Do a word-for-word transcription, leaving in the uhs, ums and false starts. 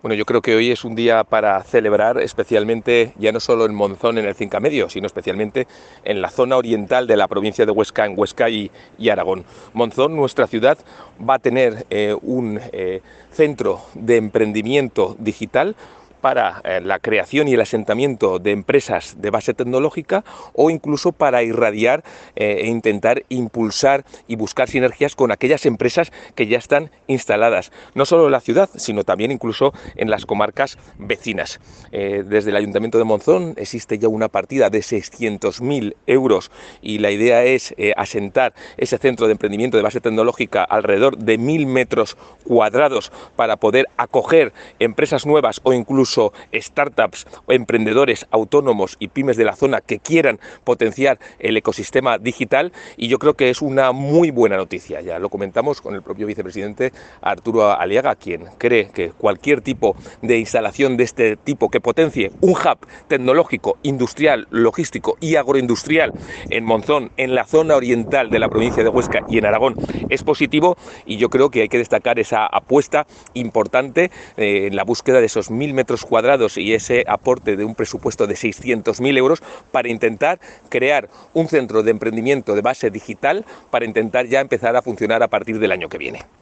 Bueno, yo creo que hoy es un día para celebrar, especialmente ya no solo en Monzón, en el Cinca Medio, sino especialmente en la zona oriental de la provincia de Huesca, en Huesca y, y Aragón. Monzón, nuestra ciudad, va a tener eh, un eh, centro de emprendimiento digital para eh, la creación y el asentamiento de empresas de base tecnológica, o incluso para irradiar eh, e intentar impulsar y buscar sinergias con aquellas empresas que ya están instaladas, no solo en la ciudad, sino también incluso en las comarcas vecinas. Eh, desde el Ayuntamiento de Monzón existe ya una partida de seiscientos mil euros y la idea es eh, asentar ese centro de emprendimiento de base tecnológica alrededor de mil metros cuadrados para poder acoger empresas nuevas o incluso startups, emprendedores autónomos y pymes de la zona que quieran potenciar el ecosistema digital. Y yo creo que es una muy buena noticia. Ya lo comentamos con el propio vicepresidente Arturo Aliaga, quien cree que cualquier tipo de instalación de este tipo que potencie un hub tecnológico, industrial, logístico y agroindustrial en Monzón, en la zona oriental de la provincia de Huesca y en Aragón, es positivo. Y yo creo que hay que destacar esa apuesta importante eh, en la búsqueda de esos mil metros cuadrados y ese aporte de un presupuesto de seiscientos mil euros para intentar crear un centro de emprendimiento de base digital, para intentar ya empezar a funcionar a partir del año que viene.